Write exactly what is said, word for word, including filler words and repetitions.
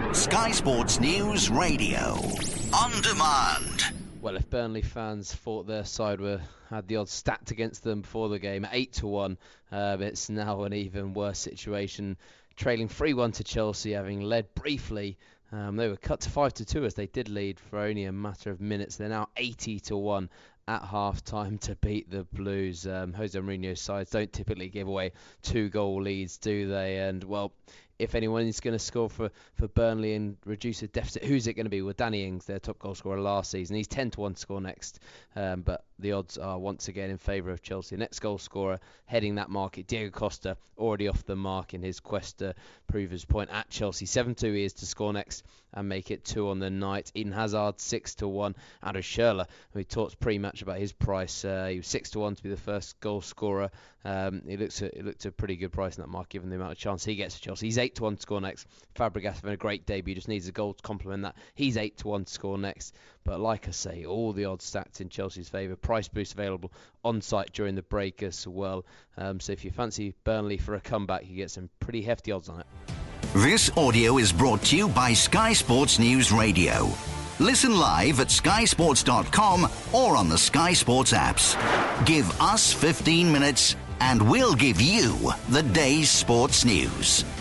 Sky Sports News Radio. On demand. Well, if Burnley fans thought their side were had the odds stacked against them before the game, eight to one, um, it's now an even worse situation. Trailing three one to Chelsea, having led briefly. Um, they were cut to five to two as they did lead for only a matter of minutes. They're now eighty to one at half time to beat the Blues. Um, Jose Mourinho's sides don't typically give away two goal leads, do they? And well, if anyone is going to score for, for Burnley and reduce the deficit, who's it going to be? Well, Danny Ings, their top goal scorer last season. He's ten to one to score next, um, but the odds are once again in favour of Chelsea. Next goal scorer heading that market, Diego Costa, already off the mark in his quest to prove his point at Chelsea. seven two he is to score next and make it two on the night. Eden Hazard, six to one. Ado Schürrle, we talked pre-match about his price. Uh, he was six to one to be the first goal scorer. Um, he looks at, it looked a pretty good price in that mark, given the amount of chance he gets for Chelsea. He's eight to one to score next. Fabregas having a great debut, just needs a goal to complement that. He's eight to one to score next. But like I say, all the odds stacked in Chelsea's favour. Price boost available on site during the break as well. Um, so if you fancy Burnley for a comeback, you get some pretty hefty odds on it. This audio is brought to you by Sky Sports News Radio. Listen live at sky sports dot com or on the Sky Sports apps. Give us fifteen minutes and we'll give you the day's sports news.